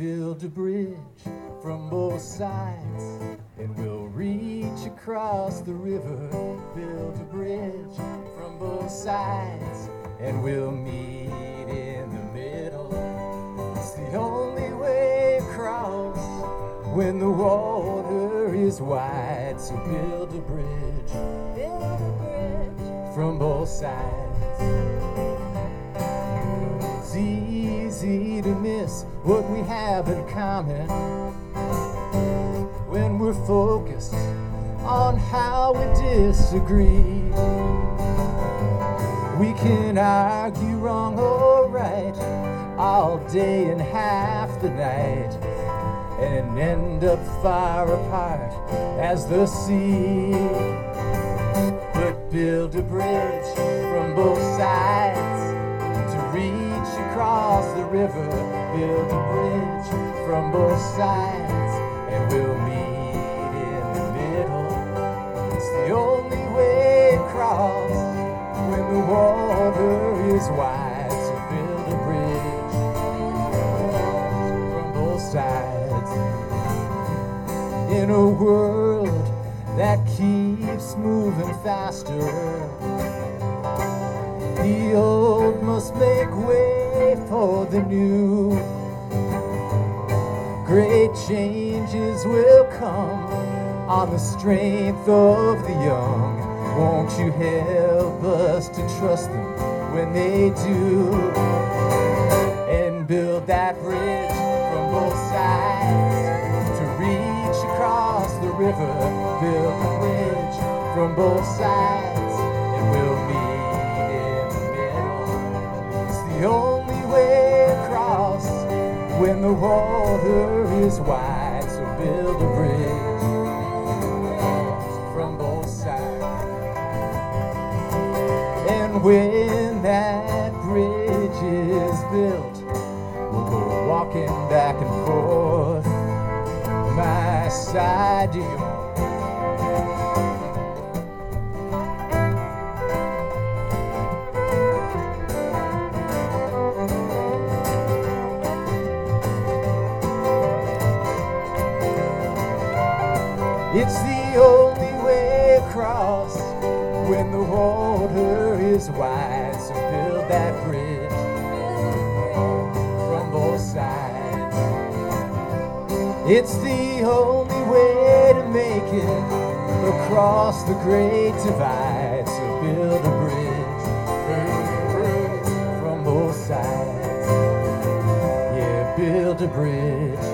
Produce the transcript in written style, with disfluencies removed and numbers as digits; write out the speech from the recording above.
build a bridge from both sides, and we'll reach across the river. Build a bridge from both sides, and we'll meet in the middle. It's the only way across when the water is wide. So build a bridge from both sides. It's easy to miss what we have in common when we're focused on how we disagree. We can argue wrong or right all day and half the night, and end up far apart as the sea. But build a bridge from both sides to reach across the river. Build a bridge from both sides, and we'll meet in the middle. It's the only way across when the water is wide. So build a bridge from both sides. In a world that keeps moving faster, the old must make way for the new. Great changes will come on the strength of the young. Won't you help us to trust them when they do, and build that bridge from both sides to reach across the river. Build a bridge from both sides, and we'll meet in the middle. It's the only way across when the water is wide. So build a bridge from both sides. And when that bridge is built, we'll go walking back and forth, my side to yours. It's the only way across when the water is wide. So build that bridge from both sides. It's the only way to make it across the great divide. So build a bridge from both sides. Yeah, build a bridge